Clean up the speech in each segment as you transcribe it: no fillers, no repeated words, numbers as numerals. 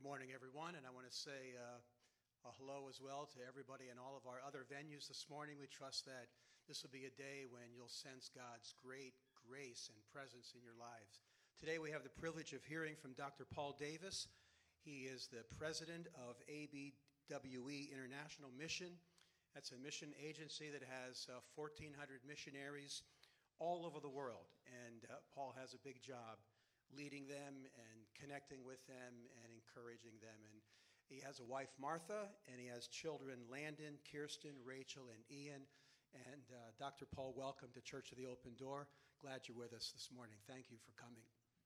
morning, everyone, and I want to say a hello as well to everybody in all of our other venues this morning. We trust that this will be a day when you'll sense God's great grace and presence in your lives. Today we have the privilege of hearing from Dr. Paul Davis. He is the president of ABWE International Mission. That's a mission agency that has 1,400 missionaries all over the world, and Paul has a big job leading them and connecting with them and encouraging them. And he has a wife, Martha, and he has children, Landon, Kirsten, Rachel, and Ian. And Dr. Paul, welcome to Church of the Open Door. Glad you're with us this morning. Thank you for coming.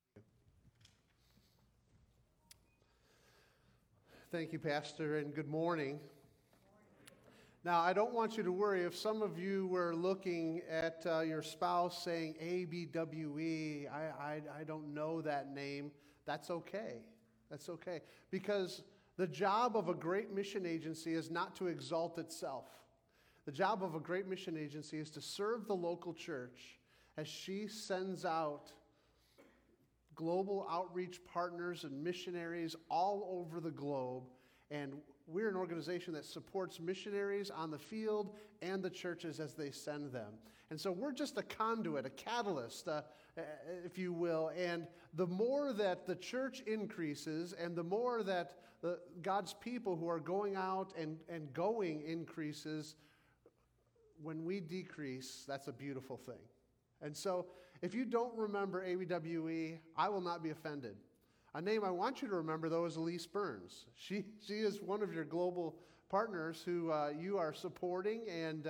Thank you, Pastor, and good morning. Now, I don't want you to worry if some of you were looking at your spouse saying ABWE, I don't know that name. That's okay. That's okay. Because the job of a great mission agency is not to exalt itself. The job of a great mission agency is to serve the local church as she sends out global outreach partners and missionaries all over the globe. And we're an organization that supports missionaries on the field and the churches as they send them. And so we're just a conduit, a catalyst, if you will. And the more that the church increases and the more that God's people who are going out and going increases, when we decrease, that's a beautiful thing. And so if you don't remember ABWE, I will not be offended. A name I want you to remember, though, is Elise Burns. She is one of your global partners who you are supporting, and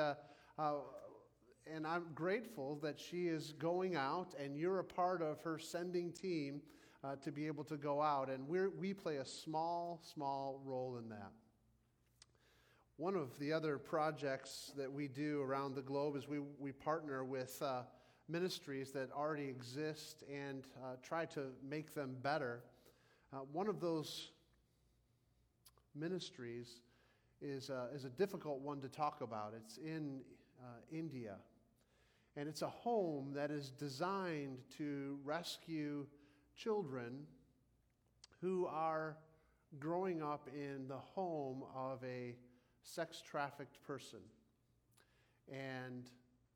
I'm grateful that she is going out, and you're a part of her sending team to be able to go out, and we play a small role in that. One of the other projects that we do around the globe is we partner with ministries that already exist and try to make them better. One of those ministries is a difficult one to talk about. It's in India, and it's a home that is designed to rescue children who are growing up in the home of a sex-trafficked person. And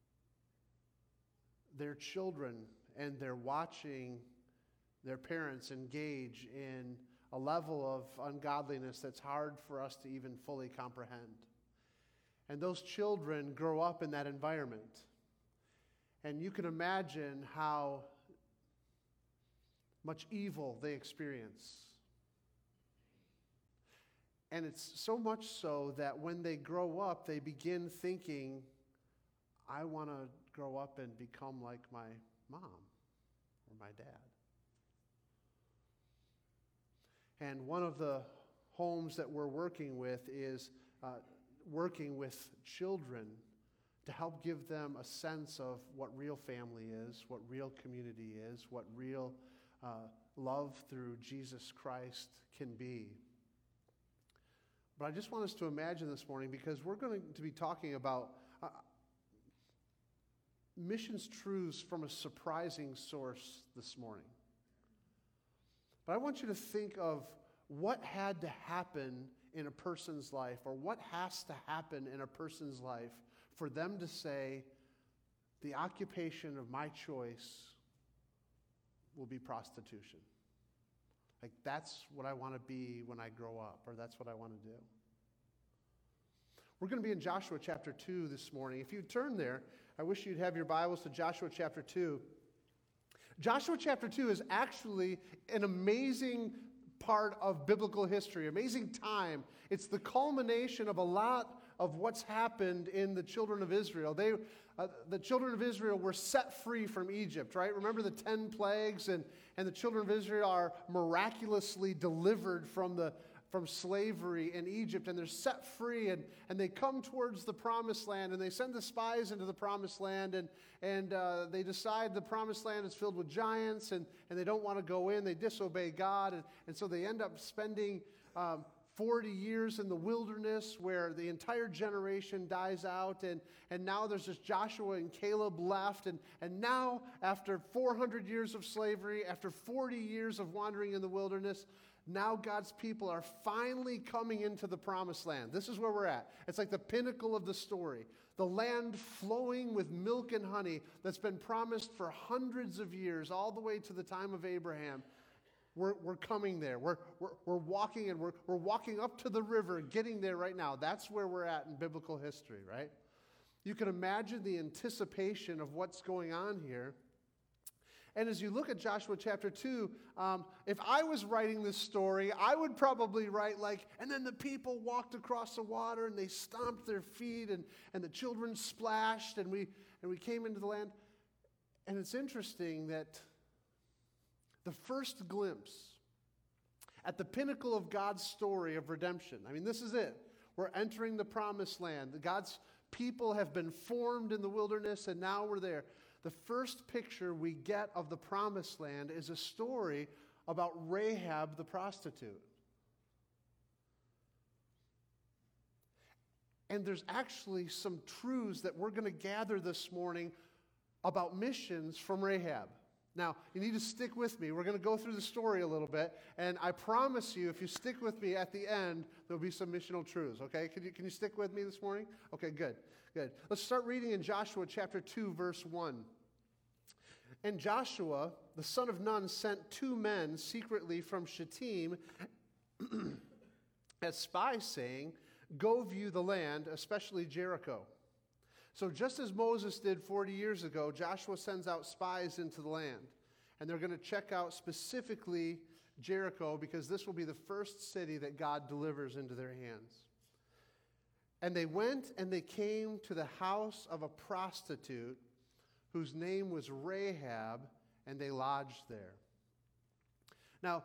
their children, and they're watching their parents engage in a level of ungodliness that's hard for us to even fully comprehend. And those children grow up in that environment. And you can imagine how much evil they experience. And it's so much so that when they grow up, they begin thinking, I want to grow up and become like my mom or my dad. And one of the homes that we're working with is working with children to help give them a sense of what real family is, what real community is, what real love through Jesus Christ can be. But I just want us to imagine this morning, because we're going to be talking about missions truths from a surprising source this morning. But I want you to think of what had to happen in a person's life, or what has to happen in a person's life for them to say, the occupation of my choice will be prostitution. Like, that's what I want to be when I grow up, or that's what I want to do. We're going to be in Joshua chapter 2 this morning. If you turn there, I wish you'd have your Bibles to Joshua chapter 2. Joshua chapter 2 is actually an amazing part of biblical history, amazing time. It's the culmination of a lot of what's happened in the children of Israel. The children of Israel were set free from Egypt, right? Remember the 10 plagues, and the children of Israel are miraculously delivered from slavery in Egypt, and they're set free, and they come towards the promised land, and they send the spies into the promised land, and they decide the promised land is filled with giants, and they don't want to go in. They disobey God, and so they end up spending 40 years in the wilderness where the entire generation dies out, and now there's just Joshua and Caleb left, and now after 400 years of slavery, after 40 years of wandering in the wilderness, Now God's people are finally coming into the promised land. This is where we're at. It's like the pinnacle of the story. The land flowing with milk and honey that's been promised for hundreds of years, all the way to the time of Abraham. We're coming there. We're walking, and we're walking up to the river, getting there right now. That's where we're at in biblical history, right? You can imagine the anticipation of what's going on here. And as you look at Joshua chapter 2, if I was writing this story, I would probably write like, and then the people walked across the water and they stomped their feet and the children splashed and we came into the land. And it's interesting that the first glimpse at the pinnacle of God's story of redemption, I mean, this is it. We're entering the promised land. God's people have been formed in the wilderness and now we're there. The first picture we get of the promised land is a story about Rahab the prostitute. And there's actually some truths that we're going to gather this morning about missions from Rahab. Now, you need to stick with me. We're going to go through the story a little bit, and I promise you, if you stick with me at the end, there'll be some missional truths, okay? Can you stick with me this morning? Okay, good. Let's start reading in Joshua chapter 2, verse 1. And Joshua, the son of Nun, sent 2 men secretly from Shittim as spies, saying, "Go view the land, especially Jericho." So just as Moses did 40 years ago, Joshua sends out spies into the land. And they're going to check out specifically Jericho because this will be the first city that God delivers into their hands. And they went and they came to the house of a prostitute whose name was Rahab, and they lodged there. Now,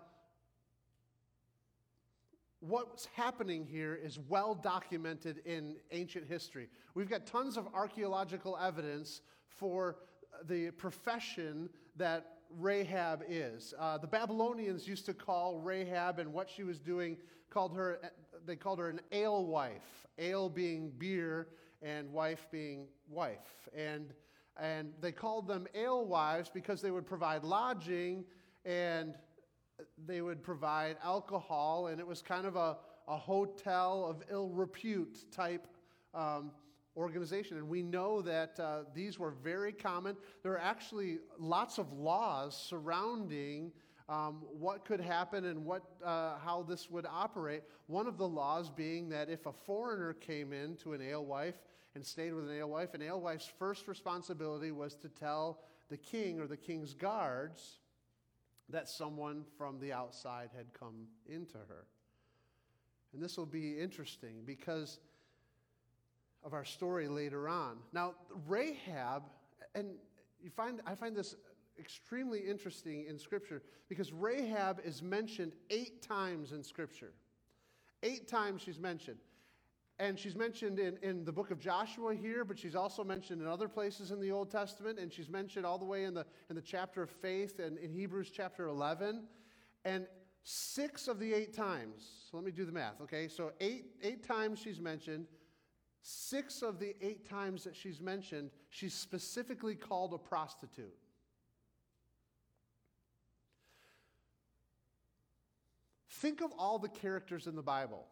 what's happening here is well documented in ancient history. We've got tons of archaeological evidence for the profession that Rahab is. The Babylonians used to call Rahab and what she was doing, they called her an alewife. Ale being beer and wife being wife. And they called them alewives because they would provide lodging and they would provide alcohol, and it was kind of a hotel of ill repute type organization. And we know that these were very common. There are actually lots of laws surrounding what could happen and how this would operate. One of the laws being that if a foreigner came in to an alewife and stayed with an alewife's first responsibility was to tell the king or the king's guards that someone from the outside had come into her. And this will be interesting because of our story later on. Now, Rahab, and I find this extremely interesting in Scripture because Rahab is mentioned 8 times in Scripture. 8 times she's mentioned. And she's mentioned in the book of Joshua here, but she's also mentioned in other places in the Old Testament, and she's mentioned all the way in the chapter of faith and in Hebrews chapter 11. And 6 of the 8 times, so let me do the math, okay? So 8 times she's mentioned. 6 of the 8 times that she's mentioned, she's specifically called a prostitute. Think of all the characters in the Bible.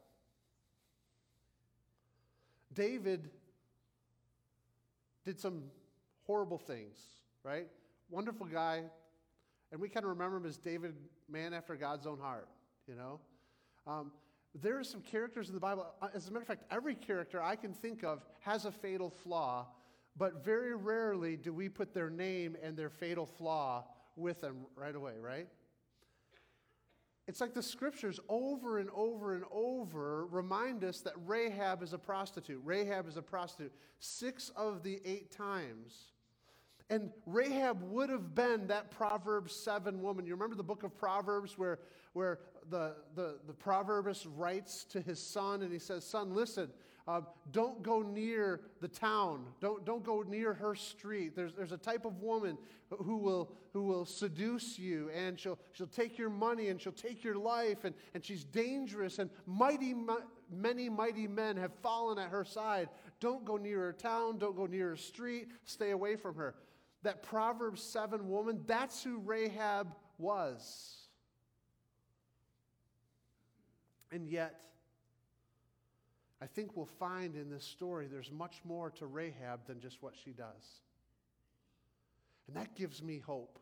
David did some horrible things, right? Wonderful guy. And we kind of remember him as David, man after God's own heart, you know? There are some characters in the Bible. As a matter of fact, every character I can think of has a fatal flaw, but very rarely do we put their name and their fatal flaw with them right away, right? It's like the Scriptures over and over and over remind us that Rahab is a prostitute. Rahab is a prostitute 6 of the 8 times. And Rahab would have been that Proverbs 7 woman. You remember the book of Proverbs where the proverbist writes to his son and he says, "Son, listen, don't go near the town. Don't go near her street. There's a type of woman who will seduce you, and she'll take your money and she'll take your life, and she's dangerous, and many mighty men have fallen at her side. Don't go near her town. Don't go near her street. Stay away from her." That Proverbs 7 woman, that's who Rahab was. And yet, I think we'll find in this story there's much more to Rahab than just what she does. And that gives me hope.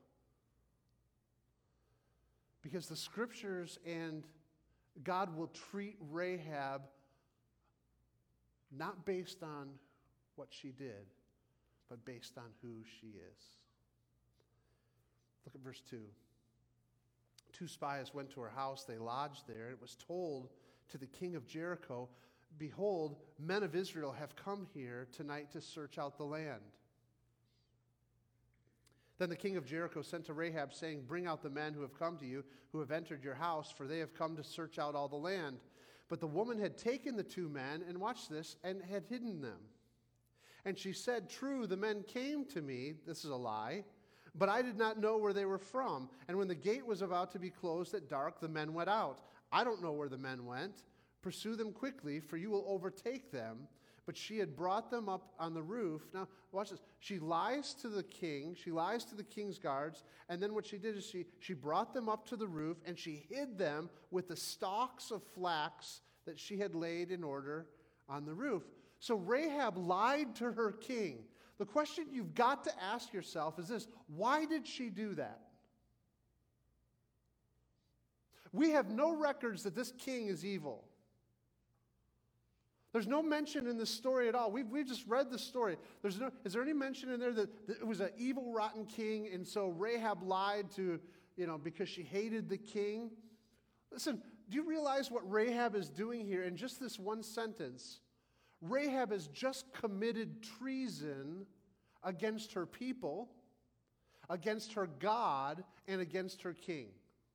Because the scriptures and God will treat Rahab not based on what she did, but based on who she is. Look at verse 2. 2 spies went to her house. They lodged there. It was told to the king of Jericho, "Behold, men of Israel have come here tonight to search out the land." Then the king of Jericho sent to Rahab, saying, "Bring out the men who have come to you, who have entered your house, for they have come to search out all the land." But the woman had taken the 2 men, and watch this, and had hidden them. And she said, "True, the men came to me," this is a lie, "but I did not know where they were from. And when the gate was about to be closed at dark, the men went out. I don't know where the men went. Pursue them quickly, for you will overtake them." But she had brought them up on the roof. Now, watch this. She lies to the king. She lies to the king's guards. And then what she did is she brought them up to the roof, and she hid them with the stalks of flax that she had laid in order on the roof. So Rahab lied to her king. The question you've got to ask yourself is this: why did she do that? We have no records that this king is evil. There's no mention in this story at all. We've just read the story. Is there any mention in there that it was an evil, rotten king, and so Rahab lied to, because she hated the king? Listen, do you realize what Rahab is doing here in just this one sentence? Rahab has just committed treason against her people, against her God, and against her king.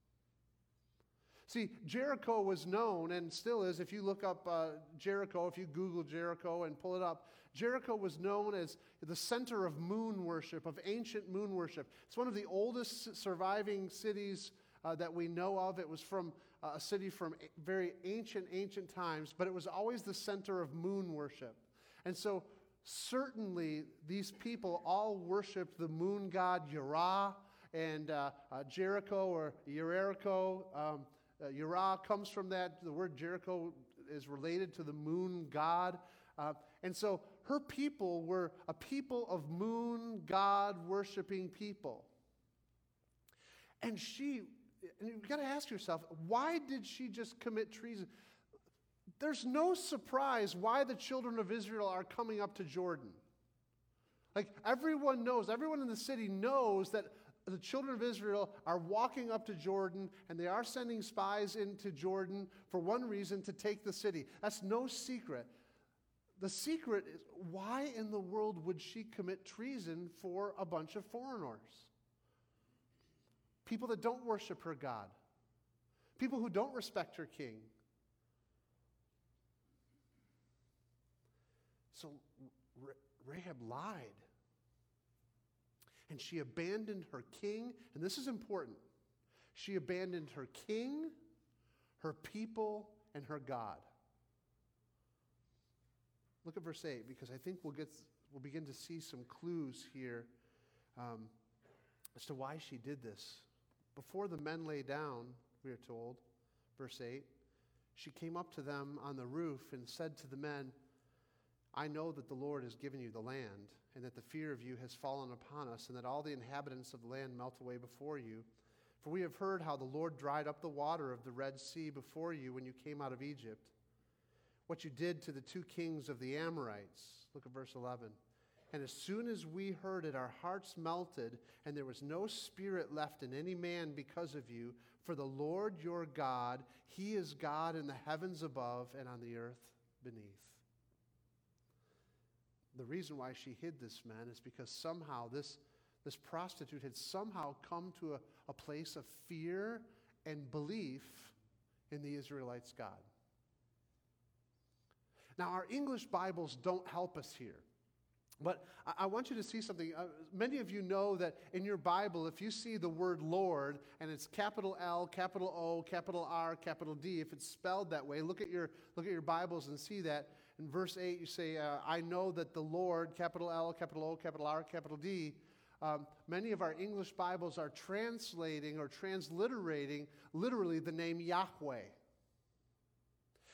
See, Jericho was known, and still is, if you look up Jericho, if you Google Jericho and pull it up, Jericho was known as the center of moon worship, of ancient moon worship. It's one of the oldest surviving cities that we know of. It was from a city from very ancient times, but it was always the center of moon worship. And so certainly these people all worshiped the moon god Yerah, and Jericho or Jericho. Yerah comes from that. The word Jericho is related to the moon god. And so her people were a people of moon god worshiping people. And you've got to ask yourself, why did she just commit treason? There's no surprise why the children of Israel are coming up to Jordan. Like everyone in the city knows that the children of Israel are walking up to Jordan, and they are sending spies into Jordan for one reason: to take the city. That's no secret. The secret is, why in the world would she commit treason for a bunch of foreigners? People that don't worship her God. People who don't respect her king. So Rahab lied. And she abandoned her king, and this is important. She abandoned her king, her people, and her God. Look at verse 8, because I think we'll begin to see some clues here as to why she did this. Before the men lay down, we are told, verse 8, she came up to them on the roof and said to the men, "I know that the Lord has given you the land, and that the fear of you has fallen upon us, and that all the inhabitants of the land melt away before you. For we have heard how the Lord dried up the water of the Red Sea before you when you came out of Egypt, what you did to the 2 kings of the Amorites." Look at verse 11. "And as soon as we heard it, our hearts melted, and there was no spirit left in any man because of you. For the Lord your God, He is God in the heavens above and on the earth beneath." The reason why she hid this man is because somehow this prostitute had somehow come to a place of fear and belief in the Israelites' God. Now, our English Bibles don't help us here. But I want you to see something. Many of you know that in your Bible, if you see the word Lord, and it's capital L, capital O, capital R, capital D, if it's spelled that way, look at your Bibles and see that. In verse 8, you say, "I know that the Lord," capital L, capital O, capital R, capital D. Many of our English Bibles are translating or transliterating literally the name Yahweh.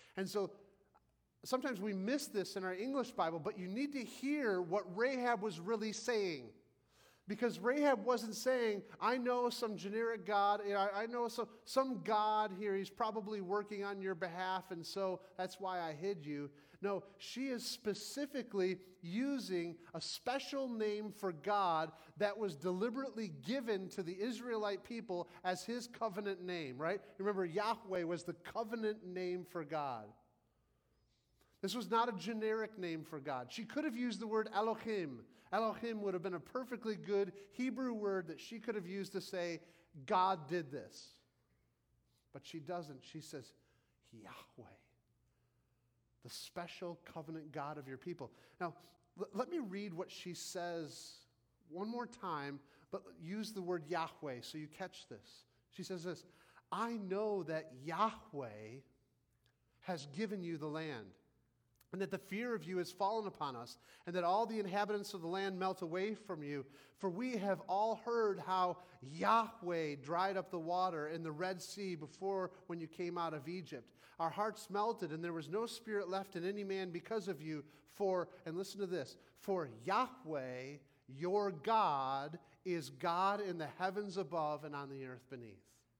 And so sometimes we miss this in our English Bible, but you need to hear what Rahab was really saying. Because Rahab wasn't saying, I know some generic God, I know some God here, he's probably working on your behalf, and so that's why I hid you. No, she is specifically using a special name for God that was deliberately given to the Israelite people as his covenant name, right? Remember, Yahweh was the covenant name for God. This was not a generic name for God. She could have used the word Elohim. Elohim would have been a perfectly good Hebrew word that she could have used to say, God did this. But she doesn't. She says, Yahweh, the special covenant God of your people. Now, let me read what she says one more time, but use the word Yahweh so you catch this. She says this, I know that Yahweh has given you the land, and that the fear of you has fallen upon us, and that all the inhabitants of the land melt away from you. For we have all heard how Yahweh dried up the water in the Red Sea before when you came out of Egypt. Our hearts melted, and there was no spirit left in any man because of you. For, and listen to this, for Yahweh, your God, is God in the heavens above and on the earth beneath.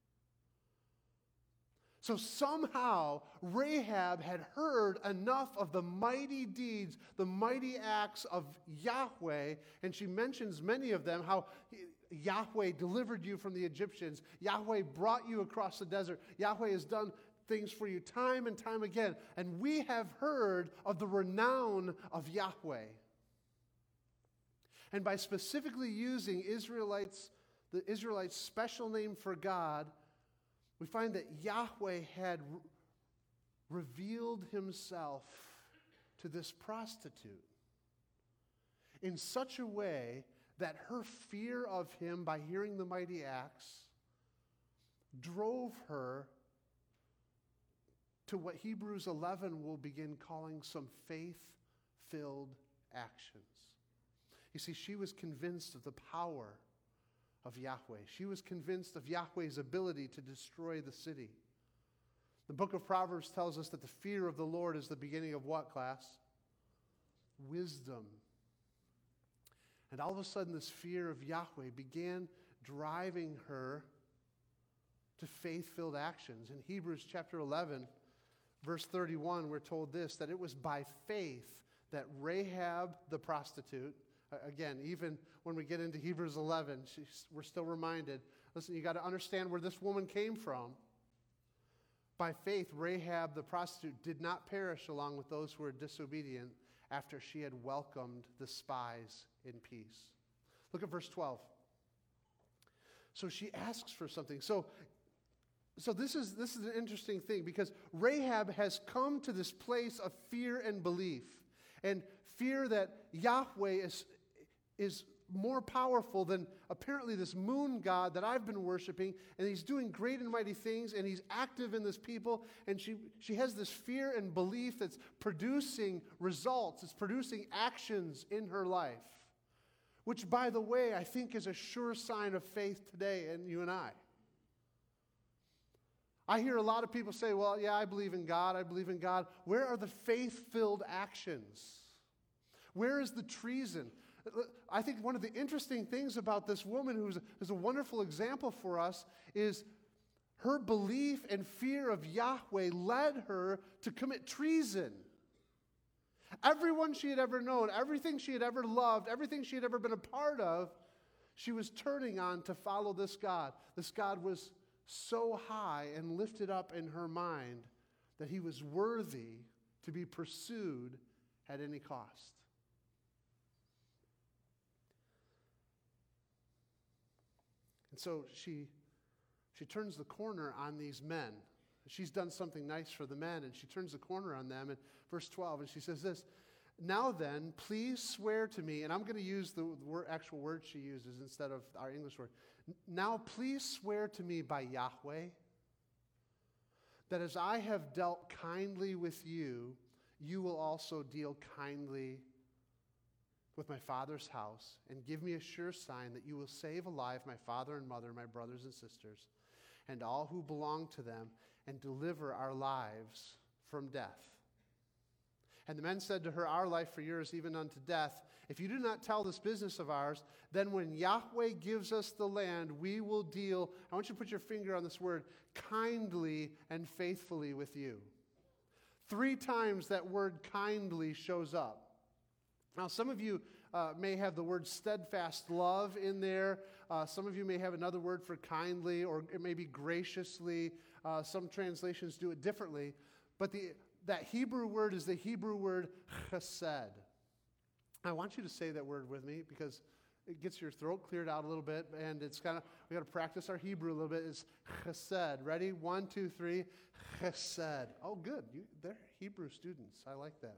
So somehow Rahab had heard enough of the mighty deeds, the mighty acts of Yahweh, and she mentions many of them, how Yahweh delivered you from the Egyptians, Yahweh brought you across the desert, Yahweh has done things for you time and time again, and we have heard of the renown of Yahweh. And by specifically using the Israelites' special name for God, we find that Yahweh had revealed himself to this prostitute in such a way that her fear of him by hearing the mighty acts drove her to what Hebrews 11 will begin calling some faith-filled actions. You see, she was convinced of the power of Yahweh. She was convinced of Yahweh's ability to destroy the city. The book of Proverbs tells us that the fear of the Lord is the beginning of what, class? Wisdom. And all of a sudden, this fear of Yahweh began driving her to faith-filled actions. In Hebrews chapter 11, verse 31, we're told this, that it was by faith that Rahab the prostitute, again, even when we get into Hebrews 11, we're still reminded, listen, you got to understand where this woman came from. By faith, Rahab the prostitute did not perish along with those who were disobedient after she had welcomed the spies in peace. Look at verse 12. So she asks for something. So this is an interesting thing, because Rahab has come to this place of fear and belief, and fear that Yahweh is more powerful than apparently this moon god that I've been worshiping, and he's doing great and mighty things, and he's active in this people, and she has this fear and belief that's producing results, it's producing actions in her life, which, by the way, I think is a sure sign of faith today in you and I. I hear a lot of people say, well, yeah, I believe in God. Where are the faith-filled actions? Where is the treason? I think one of the interesting things about this woman, who is a wonderful example for us, is her belief and fear of Yahweh led her to commit treason. Everyone she had ever known, everything she had ever loved, everything she had ever been a part of, she was turning on to follow this God. This God was so high and lifted up in her mind that he was worthy to be pursued at any cost. And so she turns the corner on these men. She's done something nice for the men, and she turns the corner on them in verse 12, and she says this, now then, please swear to me, and I'm going to use the actual word she uses instead of our English word. Now please swear to me by Yahweh that as I have dealt kindly with you, you will also deal kindly with my father's house, and give me a sure sign that you will save alive my father and mother, my brothers and sisters, and all who belong to them, and deliver our lives from death. And the men said to her, our life for yours, even unto death. If you do not tell this business of ours, then when Yahweh gives us the land, we will deal, I want you to put your finger on this word, kindly and faithfully with you. 3 times that word kindly shows up. Now, some of you may have the word steadfast love in there. Some of you may have another word for kindly, or it may be graciously. Some translations do it differently. But that Hebrew word is the Hebrew word chesed. I want you to say that word with me because it gets your throat cleared out a little bit, and it's kind of, we got to practice our Hebrew a little bit. It's chesed. Ready? 1, 2, 3. Chesed. Oh, good. They're Hebrew students. I like that.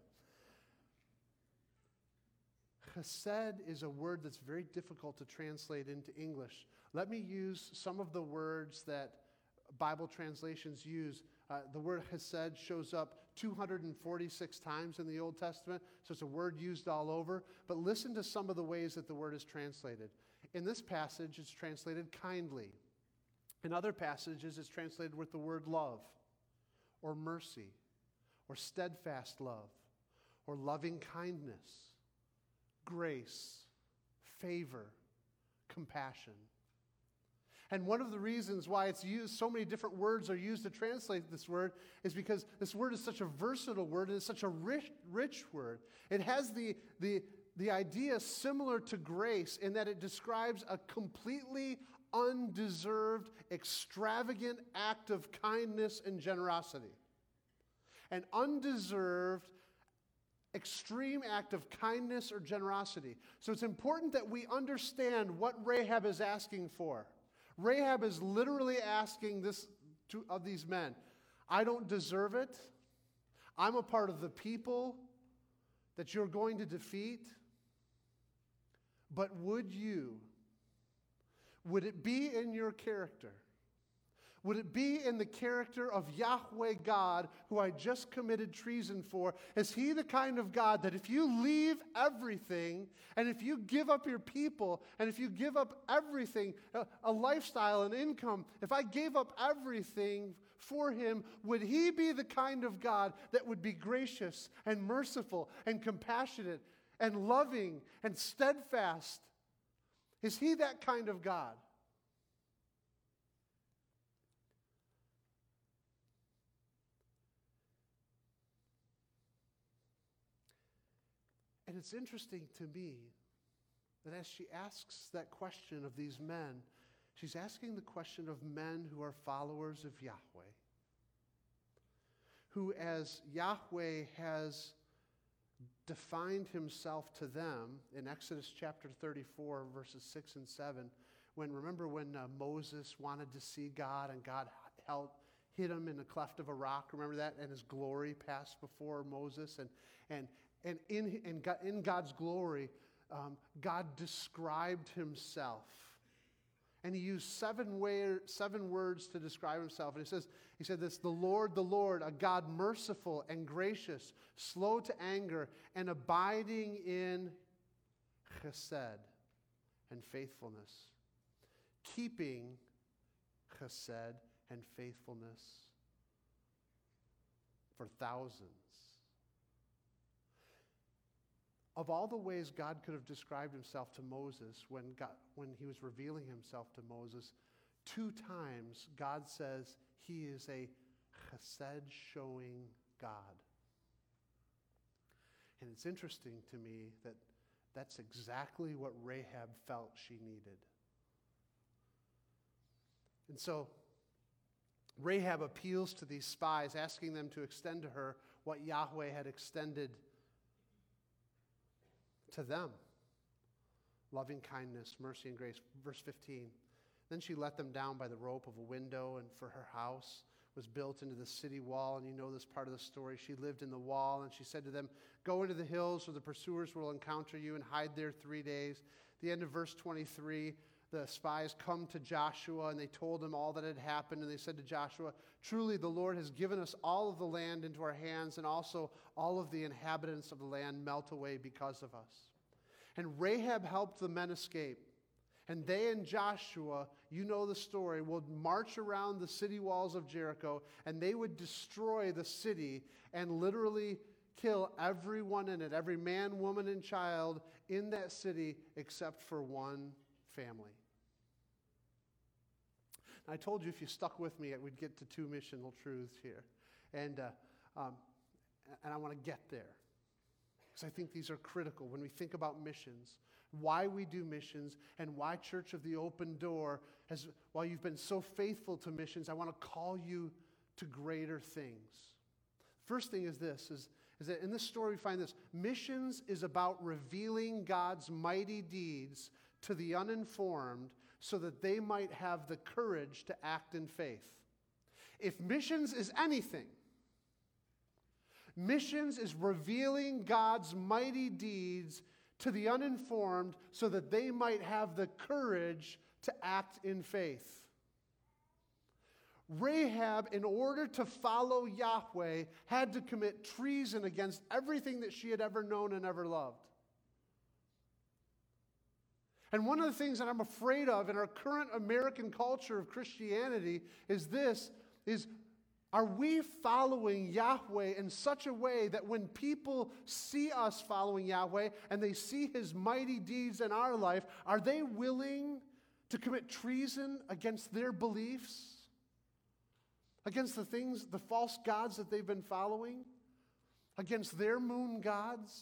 Chesed is a word that's very difficult to translate into English. Let me use some of the words that Bible translations use. The word chesed shows up 246 times in the Old Testament, so it's a word used all over. But listen to some of the ways that the word is translated. In this passage, it's translated kindly. In other passages, it's translated with the word love, or mercy, or steadfast love, or loving kindness, grace, favor, compassion. And one of the reasons why it's used, so many different words are used to translate this word, is because this word is such a versatile word, and it's such a rich word. It has the idea similar to grace in that it describes a completely undeserved, extravagant act of kindness and generosity. An undeserved, extreme act of kindness or generosity. So it's important that we understand what Rahab is asking for. Rahab is literally asking this of these men. I don't deserve it. I'm a part of the people that you're going to defeat. But would it be in your character? Would it be in the character of Yahweh God, who I just committed treason for? Is he the kind of God that if you leave everything, and if you give up your people, and if you give up everything, a lifestyle, an income, if I gave up everything for him, would he be the kind of God that would be gracious and merciful and compassionate and loving and steadfast? Is he that kind of God? And it's interesting to me that as she asks that question of these men, she's asking the question of men who are followers of Yahweh, who, as Yahweh has defined himself to them in Exodus chapter 34, verses 6 and 7, when Moses wanted to see God and God hid him in the cleft of a rock, remember that? And his glory passed before Moses, and in God's glory, God described himself. And he used seven words to describe himself. And he said this, the Lord, a God merciful and gracious, slow to anger, and abiding in chesed and faithfulness. Keeping chesed and faithfulness for thousands. Of all the ways God could have described himself to Moses when he was revealing himself to Moses, 2 times God says he is a chesed-showing God. And it's interesting to me that that's exactly what Rahab felt she needed. And so Rahab appeals to these spies, asking them to extend to her what Yahweh had extended to them. Loving kindness, mercy, and grace. Verse 15. Then she let them down by the rope of a window, and for her house was built into the city wall. And you know this part of the story. She lived in the wall, and she said to them, go into the hills where the pursuers will encounter you and hide there 3 days. At the end of verse 23, the spies come to Joshua, and they told him all that had happened. And they said to Joshua, truly the Lord has given us all of the land into our hands, and also all of the inhabitants of the land melt away because of us. And Rahab helped the men escape. And they and Joshua, you know the story, would march around the city walls of Jericho, and they would destroy the city and literally kill everyone in it, every man, woman, and child in that city except for one family. I told you if you stuck with me, we'd get to two missional truths here. And I want to get there, because I think these are critical when we think about missions, why we do missions, and why Church of the Open Door, while you've been so faithful to missions, I want to call you to greater things. First thing is this, is that in this story we find this: missions is about revealing God's mighty deeds to the uninformed so that they might have the courage to act in faith. If missions is anything, missions is revealing God's mighty deeds to the uninformed so that they might have the courage to act in faith. Rahab, in order to follow Yahweh, had to commit treason against everything that she had ever known and ever loved. And one of the things that I'm afraid of in our current American culture of Christianity is this, are we following Yahweh in such a way that when people see us following Yahweh and they see His mighty deeds in our life, are they willing to commit treason against their beliefs? Against the things, the false gods that they've been following? Against their moon gods?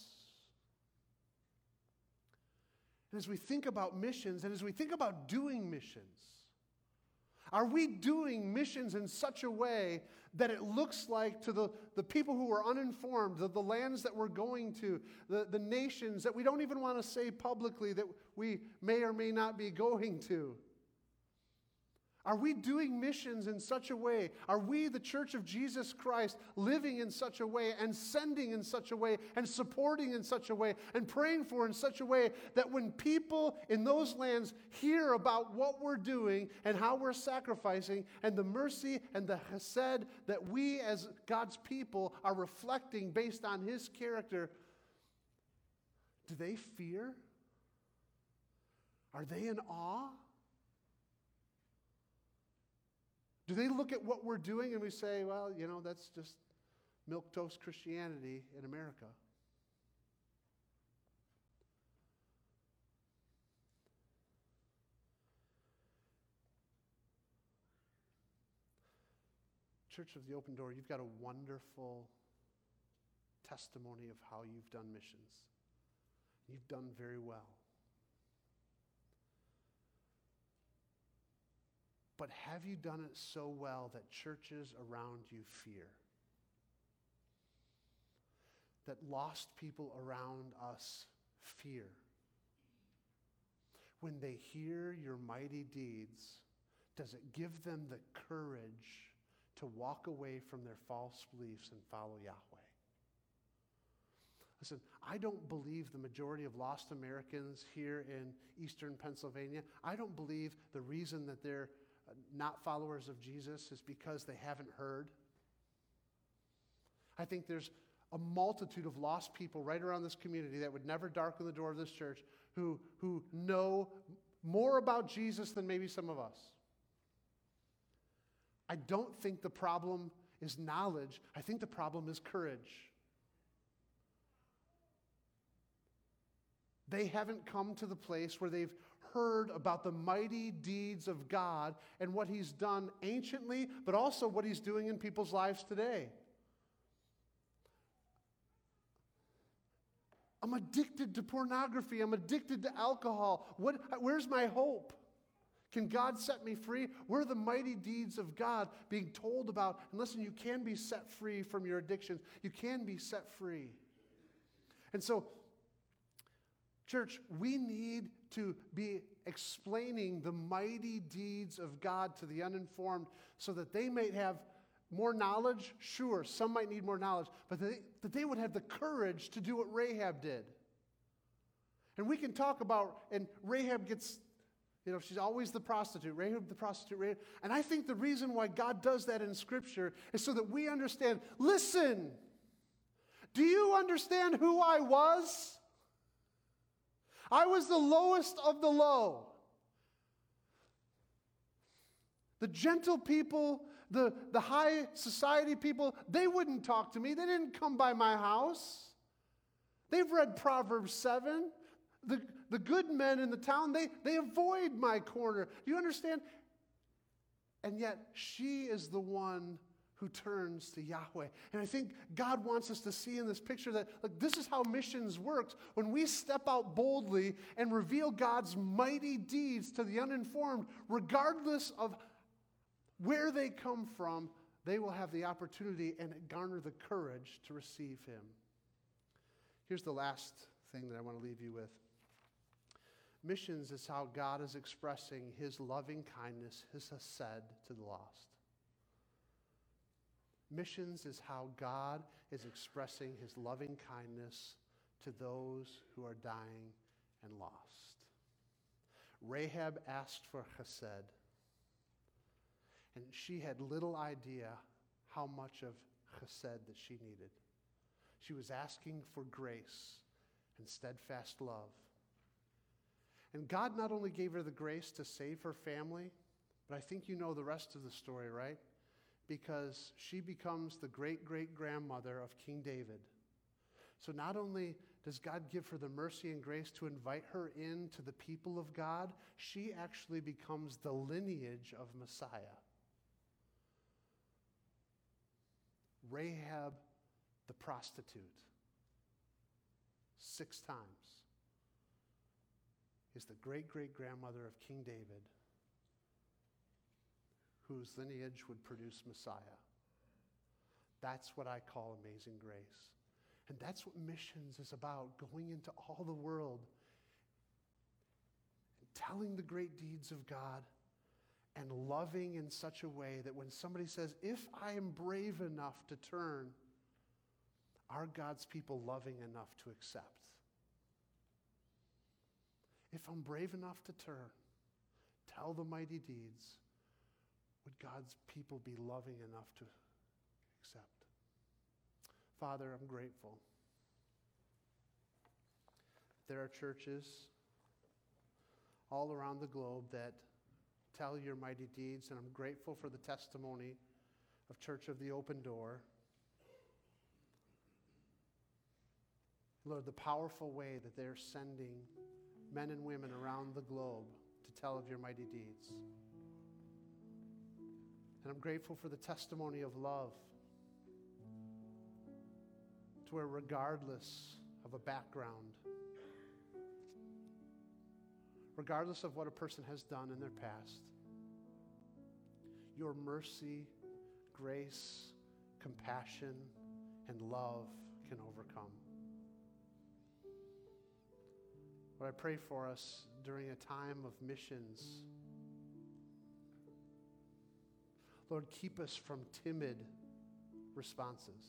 And as we think about missions, and as we think about doing missions, are we doing missions in such a way that it looks like to the people who are uninformed, the lands that we're going to, the nations that we don't even want to say publicly that we may or may not be going to? Are we doing missions in such a way? Are we, the Church of Jesus Christ, living in such a way and sending in such a way and supporting in such a way and praying for in such a way that when people in those lands hear about what we're doing and how we're sacrificing and the mercy and the chesed that we as God's people are reflecting based on His character, do they fear? Are they in awe? Do they look at what we're doing and we say, well, that's just milquetoast Christianity in America? Church of the Open Door, you've got a wonderful testimony of how you've done missions. You've done very well. But have you done it so well that churches around you fear? That lost people around us fear? When they hear your mighty deeds, does it give them the courage to walk away from their false beliefs and follow Yahweh? Listen, I don't believe the majority of lost Americans here in eastern Pennsylvania, I don't believe the reason that they're not followers of Jesus is because they haven't heard. I think there's a multitude of lost people right around this community that would never darken the door of this church who know more about Jesus than maybe some of us. I don't think the problem is knowledge. I think the problem is courage. They haven't come to the place where they've heard about the mighty deeds of God and what He's done anciently, but also what He's doing in people's lives today. I'm addicted to pornography. I'm addicted to alcohol. Where's my hope? Can God set me free? Where are the mighty deeds of God being told about? And listen, you can be set free from your addictions. You can be set free. And so, church, we need to be explaining the mighty deeds of God to the uninformed so that they might have more knowledge. Sure, some might need more knowledge, but that they would have the courage to do what Rahab did. And we can talk about, and Rahab gets, she's always the prostitute. Rahab the prostitute. Rahab. And I think the reason why God does that in Scripture is so that we understand, listen, do you understand who I was? I was the lowest of the low. The gentle people, the high society people, they wouldn't talk to me. They didn't come by my house. They've read Proverbs 7. The good men in the town, they avoid my corner. Do you understand? And yet, she is the one who turns to Yahweh. And I think God wants us to see in this picture that this is how missions works. When we step out boldly and reveal God's mighty deeds to the uninformed, regardless of where they come from, they will have the opportunity and garner the courage to receive Him. Here's the last thing that I want to leave you with. Missions is how God is expressing His loving kindness, His hesed to the lost. Missions is how God is expressing His loving kindness to those who are dying and lost. Rahab asked for chesed, and she had little idea how much of chesed that she needed. She was asking for grace and steadfast love. And God not only gave her the grace to save her family, but I think you know the rest of the story, right? Because she becomes the great-great-grandmother of King David. So not only does God give her the mercy and grace to invite her into the people of God, she actually becomes the lineage of Messiah. Rahab the prostitute, 6 times, is the great-great-grandmother of King David, whose lineage would produce Messiah. That's what I call amazing grace. And that's what missions is about, going into all the world and telling the great deeds of God and loving in such a way that when somebody says, if I am brave enough to turn, are God's people loving enough to accept? If I'm brave enough to turn, tell the mighty deeds, would God's people be loving enough to accept? Father, I'm grateful. There are churches all around the globe that tell your mighty deeds, and I'm grateful for the testimony of Church of the Open Door. Lord, the powerful way that they're sending men and women around the globe to tell of your mighty deeds. And I'm grateful for the testimony of love, to where regardless of a background, regardless of what a person has done in their past, your mercy, grace, compassion, and love can overcome. Lord, I pray for us during a time of missions. Lord, keep us from timid responses.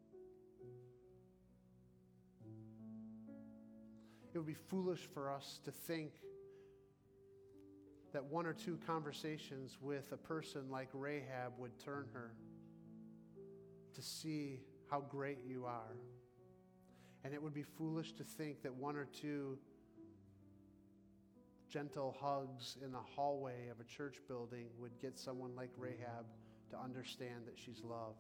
It would be foolish for us to think that 1 or 2 conversations with a person like Rahab would turn her to see how great you are. And it would be foolish to think that 1 or 2 gentle hugs in the hallway of a church building would get someone like Rahab to understand that she's loved.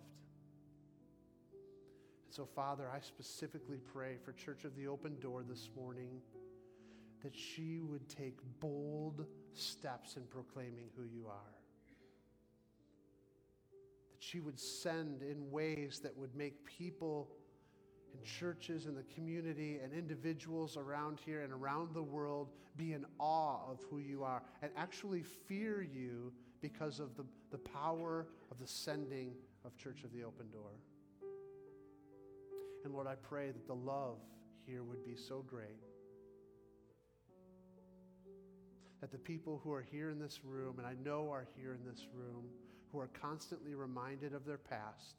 And so, Father, I specifically pray for Church of the Open Door this morning that she would take bold steps in proclaiming who you are. That she would send in ways that would make people and churches in the community and individuals around here and around the world be in awe of who you are and actually fear you because of the power of the sending of Church of the Open Door. And Lord, I pray that the love here would be so great that the people who are here in this room, and I know are here in this room, who are constantly reminded of their past,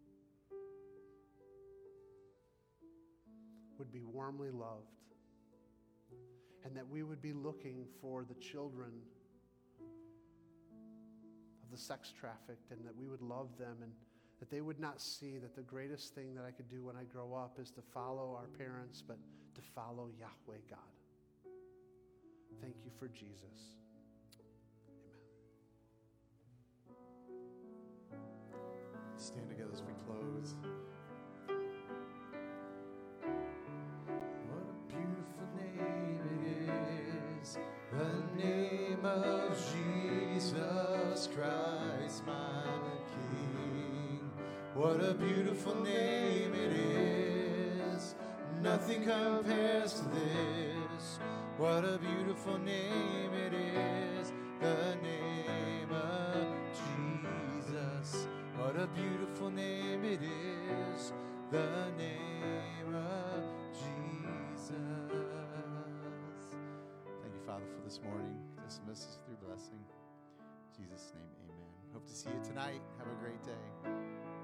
would be warmly loved, and that we would be looking for the children of the sex trafficked, and that we would love them, and that they would not see that the greatest thing that I could do when I grow up is to follow our parents, but to follow Yahweh God. Thank you for Jesus. Amen. Stand together as we close. What a beautiful name it is, the name of Jesus Christ, my King. What a beautiful name it is, nothing compares to this. What a beautiful name it is, the name of Jesus. What a beautiful name it is, the name of Jesus. Thank you, Father, for this morning. Dismiss us with your blessing. In Jesus' name, amen. Hope to see you tonight. Have a great day.